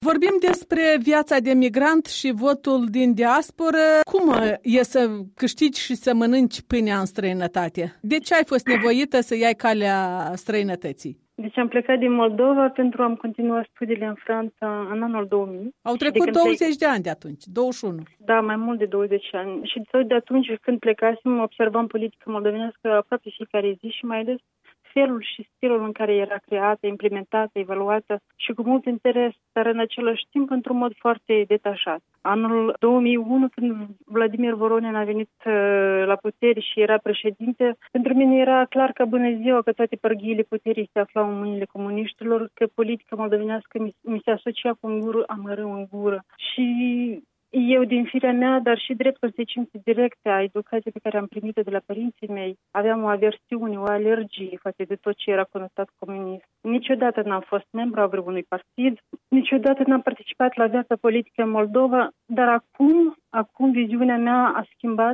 Vorbim despre viața de migrant și votul din diasporă. Cum e să câștigi și să mănânci pâinea în străinătate? De ce ai fost nevoită să iai calea străinătății? Deci am plecat din Moldova pentru a-mi continua studiile în Franța în anul 2000. Au trecut 20 de ani de atunci, 21. Da, mai mult de 20 ani. Și tot de atunci când plecasem, observam politica moldovenească aproape fiecare zi și mai ales felul și stilul în care era creată, implementată, evaluată și cu mult interes, dar în același timp într-un mod foarte detașat. Anul 2001, când Vladimir Voronin a venit la putere și era președinte, pentru mine era clar că bună ziua, că toate părghiile puterii se aflau în mâinile comuniștilor, că politica moldovenească mi se asocia cu un gură amărâu în gură. Și eu, din firea mea, dar și drept consecințe directe a educației pe care am primit-o de la părinții mei, aveam o aversiune, o alergie față de tot ce era conotat comunist. Niciodată n-am fost membru a vreunui partid, niciodată n-am participat la viața politică în Moldova, dar acum viziunea mea a schimbat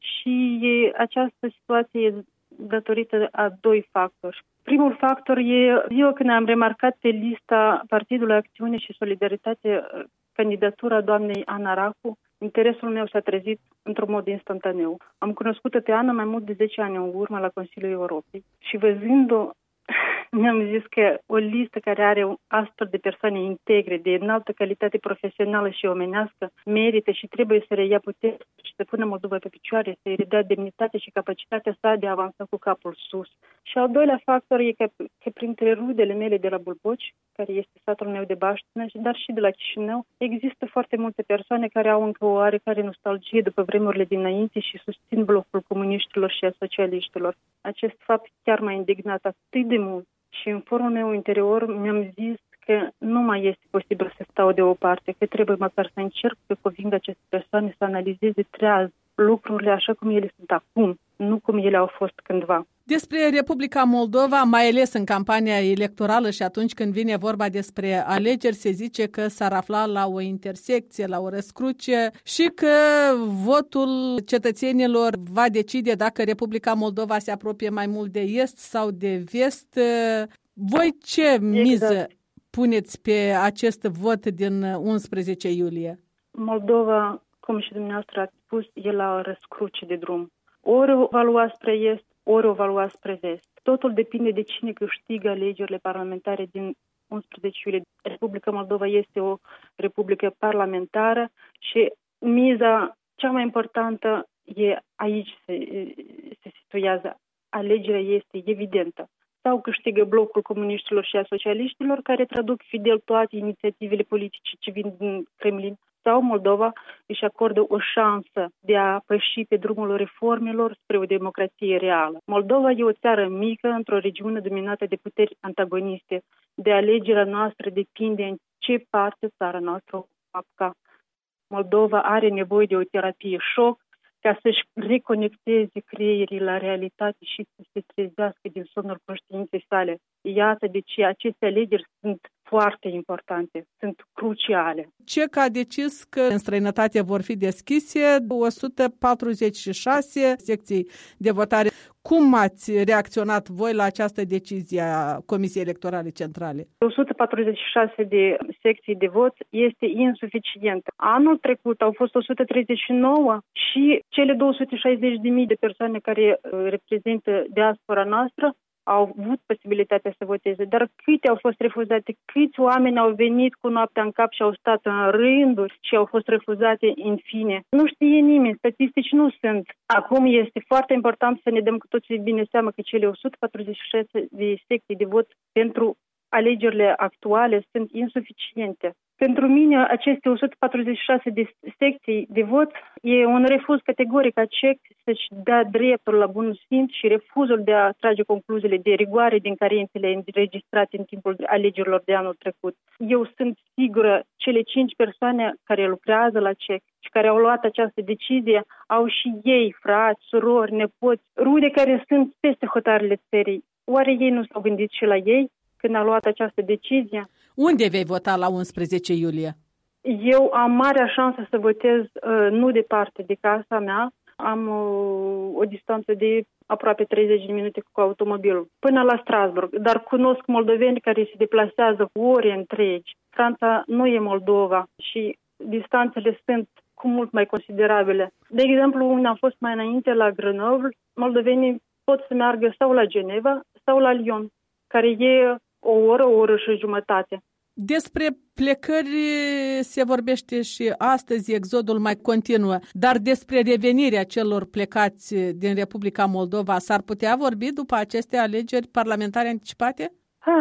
și această situație e datorită a doi factori. Primul factor e ziua când am remarcat pe lista Partidului Acțiune și Solidaritate candidatura doamnei Ana Racu, interesul meu s-a trezit într-un mod instantaneu. Am cunoscut-o pe Ana mai mult de 10 ani în urmă la Consiliul Europei și văzând-o, mi-am zis că o listă care are astfel de persoane integre, de înaltă calitate profesională și omenească, merită și trebuie să reia putere și să pună Moldova pe picioare, să-i redea demnitatea și capacitatea sa de a avansa cu capul sus. Și al doilea factor e că printre rudele mele de la Bulboci, care este satul meu de baștină, dar și de la Chișinău, există foarte multe persoane care au încă o oarecare nostalgie după vremurile dinainte și susțin blocul comuniștilor și a socialiștilor. Acest fapt chiar m-a indignat atât de mult și în forul meu interior mi-am zis că nu mai este posibil să stau deoparte, că trebuie măcar să încerc să conving aceste persoane să analizeze treaz lucrurile așa cum ele sunt acum, nu cum ele au fost cândva. Despre Republica Moldova, mai ales în campania electorală și atunci când vine vorba despre alegeri, se zice că s-ar afla la o intersecție, la o răscruce și că votul cetățenilor va decide dacă Republica Moldova se apropie mai mult de est sau de vest. Voi ce miză puneți pe acest vot din 11 iulie? Moldova, cum și dumneavoastră ați spus, e la o răscruce de drum. Ori o va lua spre est, ori o va lua spre vest. Totul depinde de cine câștigă alegerile parlamentare din 11 iulie. Republica Moldova este o republică parlamentară și miza cea mai importantă e aici se situează. Alegerea este evidentă. Sau câștigă blocul comuniștilor și a socialiștilor, care traduc fidel toate inițiativele politice ce vin din Kremlin, sau Moldova își acordă o șansă de a păși pe drumul reformelor spre o democrație reală. Moldova e o țară mică într-o regiune dominată de puteri antagoniste. De alegerea noastră depinde în ce parte țara noastră o apuca. Moldova are nevoie de o terapie șoc ca să-și reconecteze creierii la realitate și să se trezească din somnul conștiinței sale. Iată de ce aceste alegeri sunt foarte importante, sunt cruciale. CEC a decis că în străinătate vor fi deschise 146 secții de votare. Cum ați reacționat voi la această decizie a Comisiei Electorale Centrale? 146 de secții de vot este insuficient. Anul trecut au fost 139 și cele 260.000 de persoane care reprezintă diaspora noastră au avut posibilitatea să voteze, dar câte au fost refuzate, câți oameni au venit cu noaptea în cap și au stat în rânduri și au fost refuzate în fine. Nu știe nimeni, statistici nu sunt. Acum este foarte important să ne dăm cu toții bine seama că cele 146 de secții de vot pentru alegerile actuale sunt insuficiente. Pentru mine, aceste 146 de secții de vot e un refuz categoric a CEC să-și dea dreptul la bunul simț și refuzul de a trage concluziile de rigoare din carențele înregistrate în timpul alegerilor de anul trecut. Eu sunt sigură, cele 5 persoane care lucrează la CEC și care au luat această decizie au și ei, frați, surori, nepoți, rude care sunt peste hotarele țării. Oare ei nu s-au gândit și la ei când au luat această decizie? Unde vei vota la 11 iulie? Eu am marea șansă să votez nu departe de casa mea, Am o distanță de aproape 30 de minute cu automobilul, până la Strasbourg. Dar cunosc moldoveni care se deplasează ore întregi. Franța nu e Moldova și distanțele sunt cu mult mai considerabile. De exemplu, unde am fost mai înainte, la Grenoble, moldovenii pot să meargă sau la Geneva sau la Lyon, care e o oră și jumătate. Despre plecări se vorbește și astăzi, exodul mai continuă, dar despre revenirea celor plecați din Republica Moldova s-ar putea vorbi după aceste alegeri parlamentare anticipate?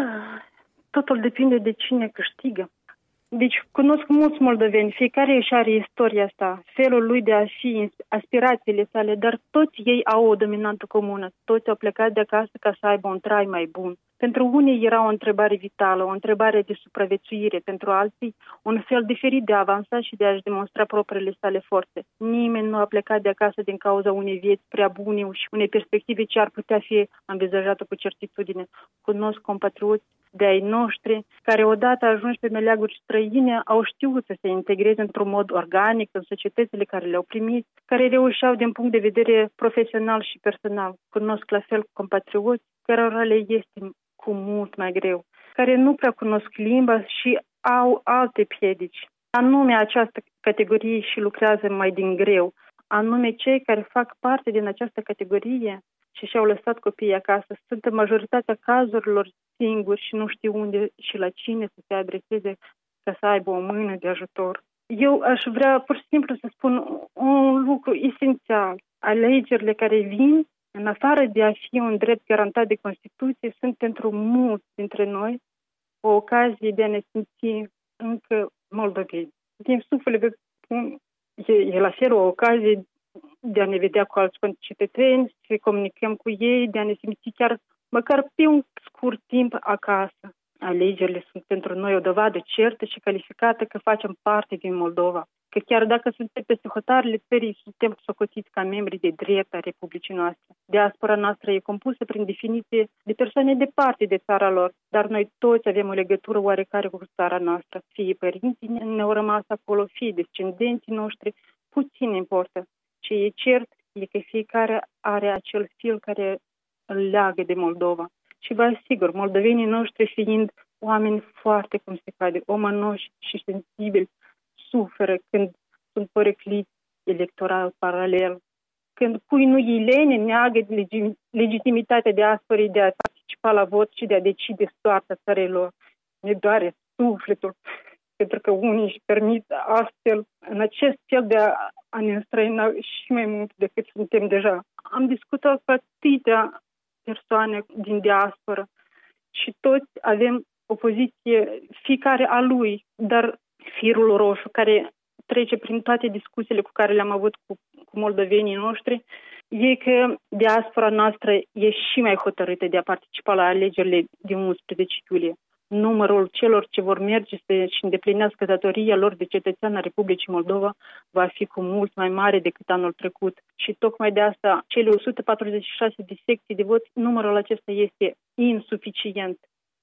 Totul depinde de cine câștigă. Deci cunosc mulți moldoveni, fiecare își are istoria asta, felul lui de a fi, aspirațiile sale, dar toți ei au o dominantă comună, toți au plecat de acasă ca să aibă un trai mai bun. Pentru unii era o întrebare vitală, o întrebare de supraviețuire, pentru alții un fel diferit de a avansa și de a-și demonstra propriile sale forțe. Nimeni nu a plecat de acasă din cauza unei vieți prea bune și unei perspective ce ar putea fi învizajată cu certitudine. Cunosc compatrioți de ai noștri, care odată ajunși pe meleaguri străine au știut să se integreze într-un mod organic în societățile care le-au primit, care reușeau din punct de vedere profesional și personal. Cunosc la fel compatrioți cărora le este cu mult mai greu, care nu prea cunosc limba și au alte piedici. Anume această categorie și lucrează mai din greu, anume cei care fac parte din această categorie și și-au lăsat copiii acasă, sunt în majoritatea cazurilor singuri și nu știu unde și la cine să se adreseze ca să aibă o mână de ajutor. Eu aș vrea pur și simplu să spun un lucru esențial. Alegerile care vin, în afară de a fi un drept garantat de Constituție, sunt pentru mulți dintre noi o ocazie de a ne simți încă moldoveni. Din suflet vă spun, e la fel o ocazie de a ne vedea cu alți concetățeni, să comunicăm cu ei, de a ne simți chiar măcar pe un scurt timp acasă. Alegerile sunt pentru noi o dovadă certă și calificată că facem parte din Moldova. Că chiar dacă suntem peste hotarele țării, suntem socotiți ca membri de drept a Republicii noastre. Diaspora noastră e compusă prin definiție de persoane departe de țara lor, dar noi toți avem o legătură oarecare cu țara noastră. Fie părinții ne-au rămas acolo, fie descendenții noștri, puțin importă. Ce e cert e că fiecare are acel fil care îl leagă de Moldova. Și vă asigur, moldovenii noștri fiind oameni foarte, cum se cade, omănoși și sensibili, suferă când sunt porecliți electoral paralel, când cui nu îi lene neagă legitimitatea diasporei de a participa la vot și de a decide soarta țării lor. Ne doare sufletul, pentru că unii își permit astfel, în acest fel de a ne înstrăina și mai mult decât suntem deja. Am discutat cu atâtea persoane din diasporă și toți avem o poziție, fiecare a lui, dar firul roșu care trece prin toate discuțiile cu care le-am avut cu moldovenii noștri e că diaspora noastră e și mai hotărâtă de a participa la alegerile din 11 iulie. Numărul celor ce vor merge să-și îndeplinească datoria lor de cetățean al Republicii Moldova va fi cu mult mai mare decât anul trecut. Și tocmai de asta, cele 146 de secții de vot, numărul acesta este insuficient.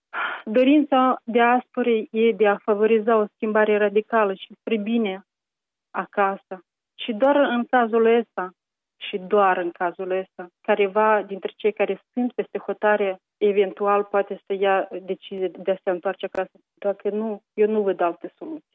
Dorința diasporei e de a favoriza o schimbare radicală și spre bine acasă. Și doar în cazul ăsta, careva dintre cei care sunt peste hotare, eventual poate să ia decizie de a se întoarce acasă. Dacă nu, eu nu văd alte soluții.